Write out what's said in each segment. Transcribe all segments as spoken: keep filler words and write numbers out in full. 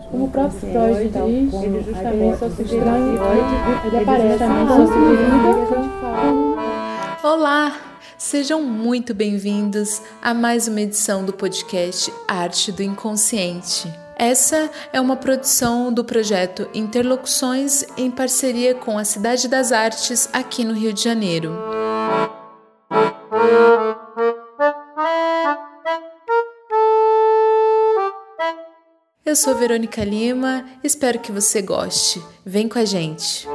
Como o próprio Freud diz, ele justamente só se verifica, ele aparece só se verifica. Olá! Sejam muito bem-vindos a mais uma edição do podcast Arte do Inconsciente. Essa é uma produção do projeto Interlocuções em parceria com a Cidade das Artes aqui no Rio de Janeiro. Eu sou Verônica Lima, espero que você goste. Vem com a gente!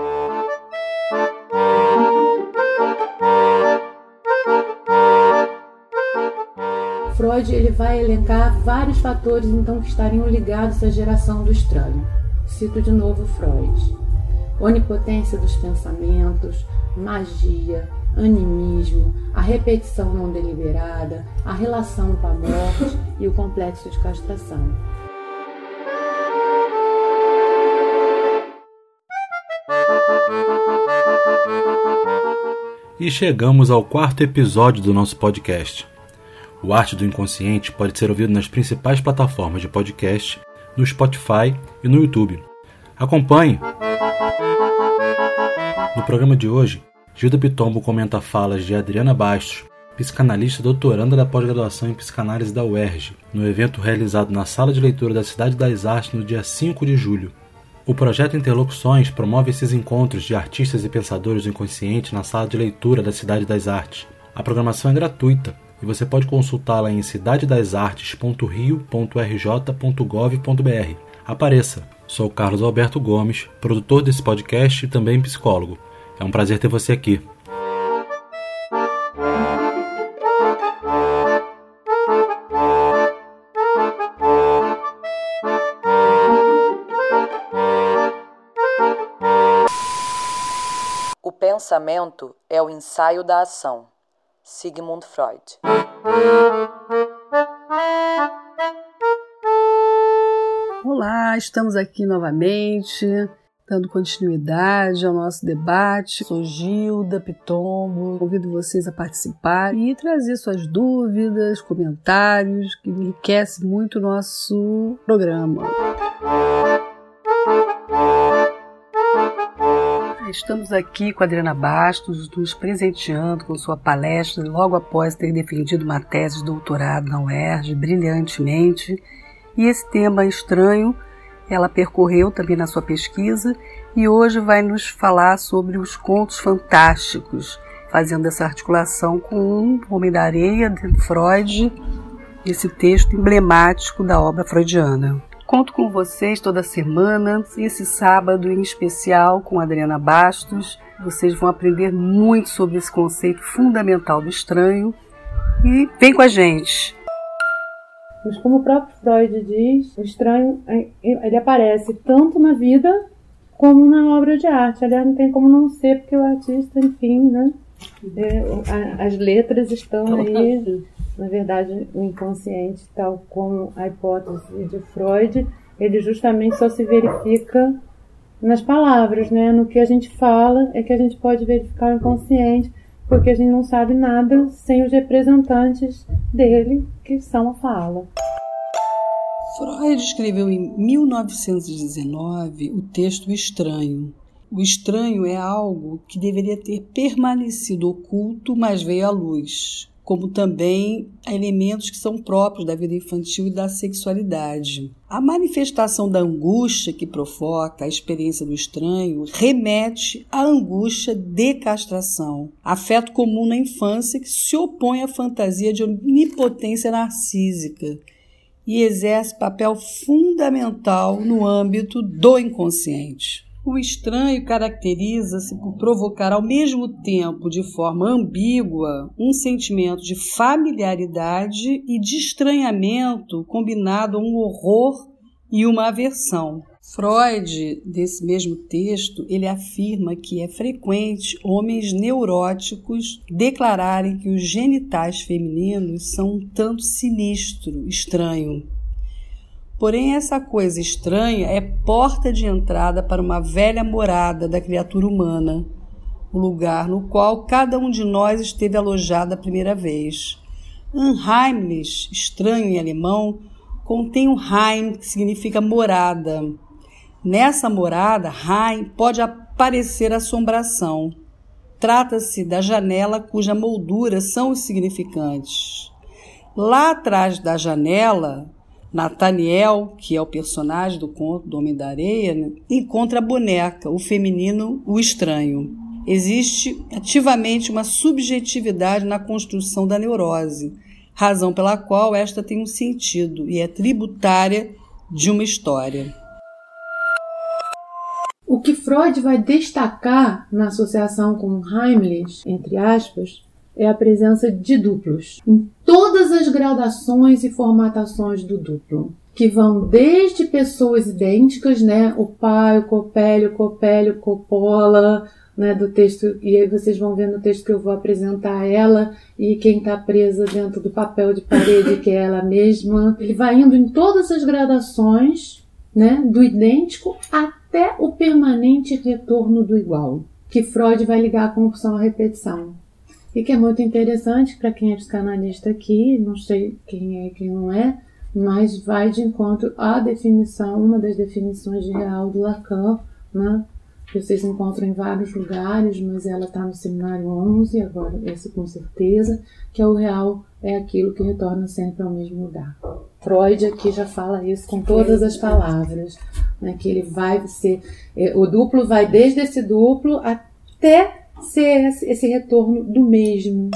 Freud ele vai elencar vários fatores então que estariam ligados à geração do estranho. Cito de novo Freud. Onipotência dos pensamentos, magia, animismo, a repetição não deliberada, a relação com a morte e o complexo de castração. E chegamos ao quarto episódio do nosso podcast. O Arte do Inconsciente pode ser ouvido nas principais plataformas de podcast, no Spotify e no YouTube. Acompanhe! No programa de hoje, Gilda Pitombo comenta falas de Adriana Bastos, psicanalista doutoranda da pós-graduação em psicanálise da U E R J, no evento realizado na Sala de Leitura da Cidade das Artes no dia cinco de julho. O projeto Interlocuções promove esses encontros de artistas e pensadores do inconsciente na Sala de Leitura da Cidade das Artes. A programação é gratuita e você pode consultá-la em cidade das artes ponto rio ponto r j ponto gov ponto b r. Apareça! Sou Carlos Alberto Gomes, produtor desse podcast e também psicólogo. É um prazer ter você aqui. O pensamento é o ensaio da ação. Sigmund Freud. Olá, estamos aqui novamente, dando continuidade ao nosso debate. Sou Gilda Pitombo, convido vocês a participar e trazer suas dúvidas, comentários, que enriquece muito o nosso programa. Estamos aqui com a Adriana Bastos, nos presenteando com sua palestra, logo após ter defendido uma tese de doutorado na U E R J, brilhantemente. E esse tema estranho, ela percorreu também na sua pesquisa e hoje vai nos falar sobre os contos fantásticos, fazendo essa articulação com o Homem da Areia, de Freud, esse texto emblemático da obra freudiana. Conto com vocês toda semana, esse sábado em especial com a Adriana Bastos. Vocês vão aprender muito sobre esse conceito fundamental do estranho e vem com a gente! Mas como o próprio Freud diz, o estranho ele aparece tanto na vida como na obra de arte. Aliás, não tem como não ser, porque o artista, enfim, né? É, as letras estão aí. Na verdade, o inconsciente, tal como a hipótese de Freud, ele justamente só se verifica nas palavras, né? No que a gente fala é que a gente pode verificar o inconsciente, porque a gente não sabe nada sem os representantes dele, que são a fala. Freud escreveu em mil novecentos e dezenove o texto Estranho. O estranho é algo que deveria ter permanecido oculto, mas veio à luz, como também a elementos que são próprios da vida infantil e da sexualidade. A manifestação da angústia que provoca a experiência do estranho remete à angústia de castração, afeto comum na infância que se opõe à fantasia de onipotência narcísica e exerce papel fundamental no âmbito do inconsciente. O estranho caracteriza-se por provocar ao mesmo tempo, de forma ambígua, um sentimento de familiaridade e de estranhamento combinado a um horror e uma aversão. Freud, nesse mesmo texto, ele afirma que é frequente homens neuróticos declararem que os genitais femininos são um tanto sinistro, estranho. Porém, essa coisa estranha é porta de entrada para uma velha morada da criatura humana, o lugar no qual cada um de nós esteve alojado a primeira vez. Unheimlich, estranho em alemão, contém um Heim, que significa morada. Nessa morada, Heim, pode aparecer assombração. Trata-se da janela cuja moldura são os significantes. Lá atrás da janela, Nathaniel, que é o personagem do conto do Homem da Areia, né, encontra a boneca, o feminino, o estranho. Existe ativamente uma subjetividade na construção da neurose, razão pela qual esta tem um sentido e é tributária de uma história. O que Freud vai destacar na associação com Heimlich, entre aspas, é a presença de duplos, em todas as gradações e formatações do duplo, que vão desde pessoas idênticas, né, o pai, o Copélio, Copélio, Coppola, né, do texto, e aí vocês vão ver no texto que eu vou apresentar ela, e quem está presa dentro do papel de parede, que é ela mesma. Ele vai indo em todas as gradações, né, do idêntico até o permanente retorno do igual, que Freud vai ligar a compulsão à repetição. E que é muito interessante para quem é psicanalista aqui, não sei quem é e quem não é, mas vai de encontro à definição, uma das definições de real do Lacan, né, que vocês encontram em vários lugares, mas ela está no seminário onze, agora esse com certeza, que é o real é aquilo que retorna sempre ao mesmo lugar. Freud aqui já fala isso com todas as palavras, né, que ele vai ser, o duplo vai desde esse duplo até ser esse retorno do mesmo.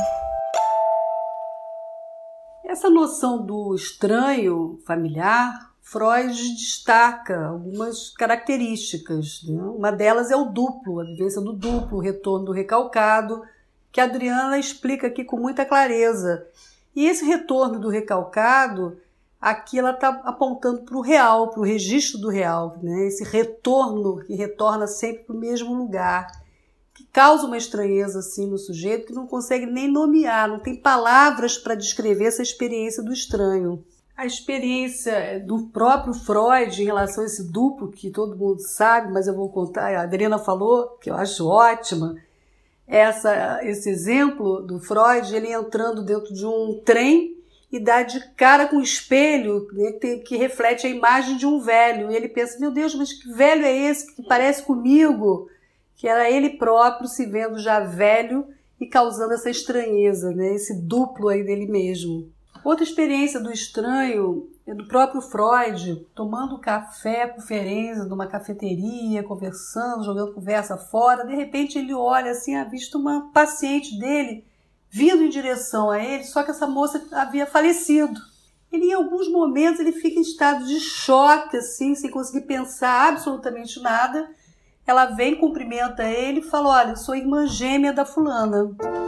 Essa noção do estranho familiar, Freud destaca algumas características, né? Uma delas é o duplo, a vivência do duplo, o retorno do recalcado, que a Adriana explica aqui com muita clareza. E esse retorno do recalcado, aqui ela está apontando para o real, para o registro do real, né? Esse retorno que retorna sempre para o mesmo lugar, que causa uma estranheza assim no sujeito que não consegue nem nomear, não tem palavras para descrever essa experiência do estranho. A experiência do próprio Freud em relação a esse duplo, que todo mundo sabe, mas eu vou contar, a Adriana falou, que eu acho ótima, essa, esse exemplo do Freud, ele entrando dentro de um trem e dá de cara com um espelho, né, que, que reflete a imagem de um velho. E ele pensa, meu Deus, mas que velho é esse que parece comigo? Que era ele próprio se vendo já velho e causando essa estranheza, né, esse duplo aí dele mesmo. Outra experiência do estranho é do próprio Freud, tomando café com Ferenczi numa cafeteria, conversando, jogando conversa fora. De repente ele olha assim, avista uma paciente dele vindo em direção a ele, só que essa moça havia falecido. Ele, em alguns momentos, ele fica em estado de choque, assim, sem conseguir pensar absolutamente nada. Ela vem, cumprimenta ele e fala, olha, eu sou irmã gêmea da fulana.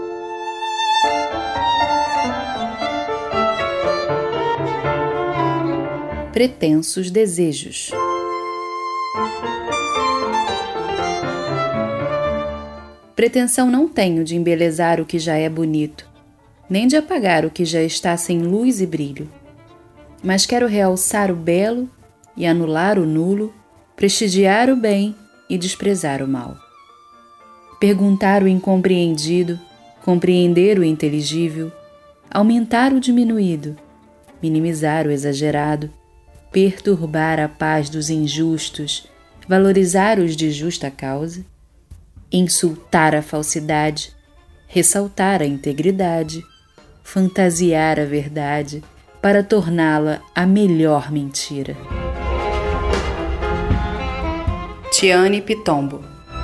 Pretensos desejos. Pretensão não tenho de embelezar o que já é bonito, nem de apagar o que já está sem luz e brilho. Mas quero realçar o belo e anular o nulo, prestigiar o bem e desprezar o mal. Perguntar o incompreendido, compreender o inteligível, aumentar o diminuído, minimizar o exagerado, perturbar a paz dos injustos, valorizar os de justa causa, insultar a falsidade, ressaltar a integridade, fantasiar a verdade para torná-la a melhor mentira. Tiane Pitombo.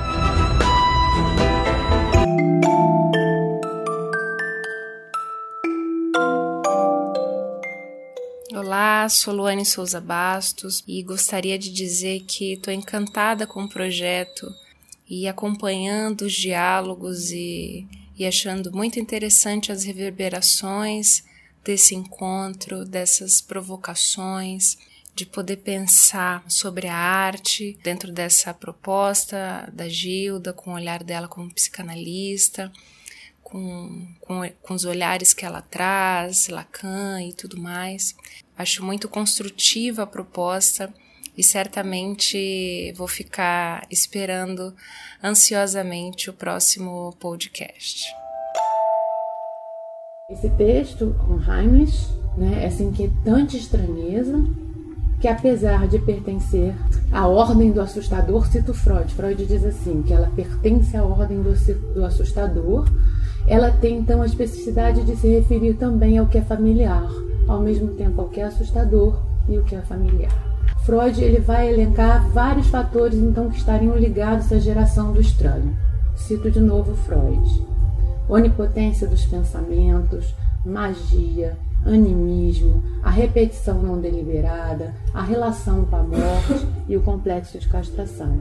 Olá, sou Luane Souza Bastos e gostaria de dizer que estou encantada com o projeto e acompanhando os diálogos e, e achando muito interessante as reverberações desse encontro, dessas provocações, de poder pensar sobre a arte dentro dessa proposta da Gilda, com o olhar dela como psicanalista, com, com, com os olhares que ela traz, Lacan e tudo mais. Acho muito construtiva a proposta e certamente vou ficar esperando ansiosamente o próximo podcast. Esse texto, com Heimlich, né, essa inquietante estranheza, que apesar de pertencer à ordem do assustador, cito Freud, Freud diz assim, que ela pertence à ordem do, do assustador, ela tem então a especificidade de se referir também ao que é familiar, ao mesmo tempo ao que é assustador e o que é familiar. Freud ele vai elencar vários fatores então que estariam ligados à geração do estranho. Cito de novo Freud. Onipotência dos pensamentos, magia, animismo, a repetição não deliberada, a relação com a morte e o complexo de castração.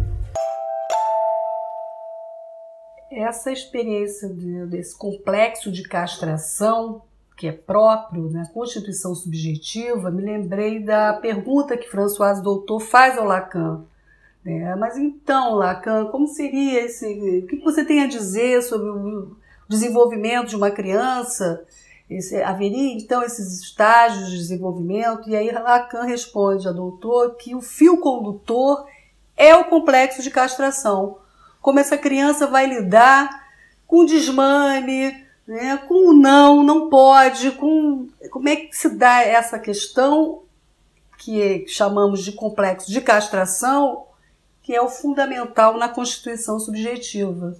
Essa experiência de, desse complexo de castração, que é próprio na constituição subjetiva, me lembrei da pergunta que Françoise Dolto faz ao Lacan. É, mas então, Lacan, como seria esse... O que você tem a dizer sobre o desenvolvimento de uma criança? Esse, haveria, então, esses estágios de desenvolvimento? E aí Lacan responde a Doutor que o fio condutor é o complexo de castração. Como essa criança vai lidar com desmame, né, com o não, não pode, com, como é que se dá essa questão que chamamos de complexo de castração, que é o fundamental na constituição subjetiva.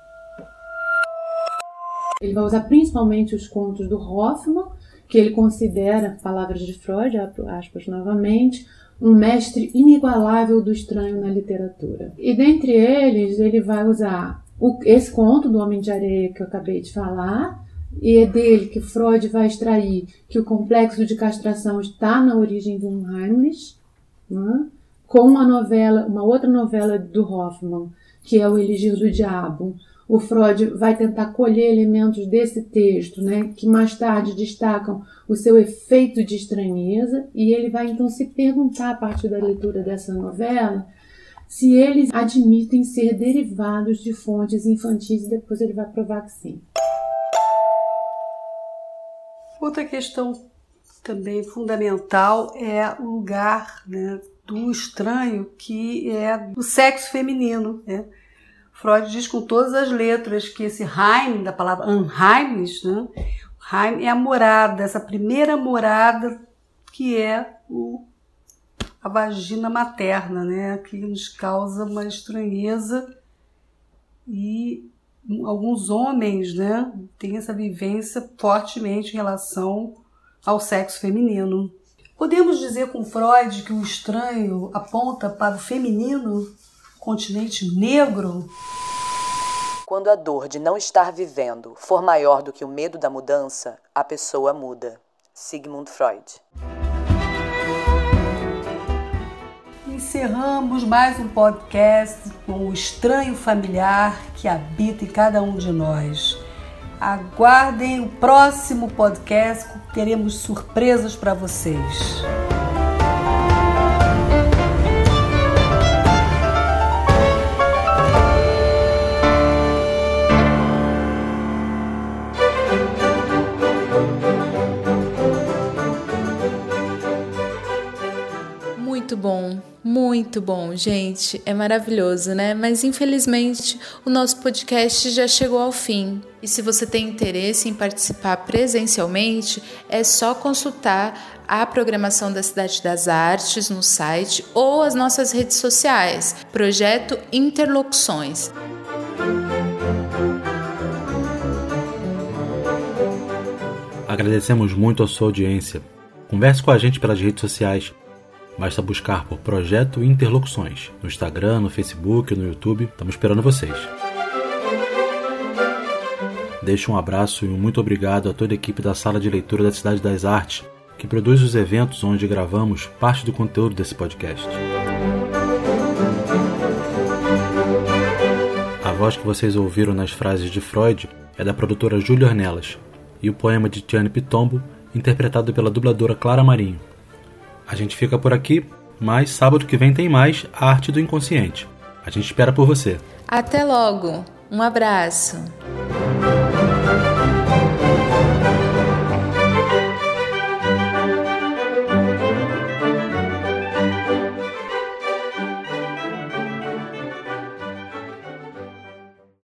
Ele vai usar principalmente os contos do Hoffmann, que ele considera, palavras de Freud, aspas novamente, um mestre inigualável do estranho na literatura. E dentre eles, ele vai usar o, esse conto do Homem de Areia que eu acabei de falar, e é dele que Freud vai extrair que o complexo de castração está na origem do Unheimlich, né? Com uma novela, uma outra novela do Hoffmann, que é o Eligir do Diabo. O Freud vai tentar colher elementos desse texto, né, que mais tarde destacam o seu efeito de estranheza, e ele vai então se perguntar, a partir da leitura dessa novela, se eles admitem ser derivados de fontes infantis, e depois ele vai provar que sim. Outra questão também fundamental é o lugar, né, do estranho, que é do sexo feminino, né? Freud diz com todas as letras que esse Heim, da palavra Unheimlich, né? Heim é a morada, essa primeira morada que é o, a vagina materna, né? Que nos causa uma estranheza, e alguns homens, né, têm essa vivência fortemente em relação ao sexo feminino. Podemos dizer com Freud que o estranho aponta para o feminino, continente negro? Quando a dor de não estar vivendo for maior do que o medo da mudança, a pessoa muda. Sigmund Freud. Encerramos mais um podcast com o estranho familiar que habita em cada um de nós. Aguardem o próximo podcast, teremos surpresas para vocês. Muito bom, muito bom, gente. É maravilhoso, né? Mas infelizmente o nosso podcast já chegou ao fim. E se você tem interesse em participar presencialmente, é só consultar a programação da Cidade das Artes no site ou as nossas redes sociais. Projeto Interlocuções. Agradecemos muito a sua audiência. Converse com a gente pelas redes sociais. Basta buscar por Projeto Interlocuções no Instagram, no Facebook, no YouTube. Estamos esperando vocês. Deixo um abraço e um muito obrigado a toda a equipe da Sala de Leitura da Cidade das Artes, que produz os eventos onde gravamos parte do conteúdo desse podcast. A voz que vocês ouviram nas frases de Freud é da produtora Júlia Ornelas, e o poema de Tiane Pitombo, interpretado pela dubladora Clara Marinho. A gente fica por aqui, mas sábado que vem tem mais A Arte do Inconsciente. A gente espera por você. Até logo. Um abraço.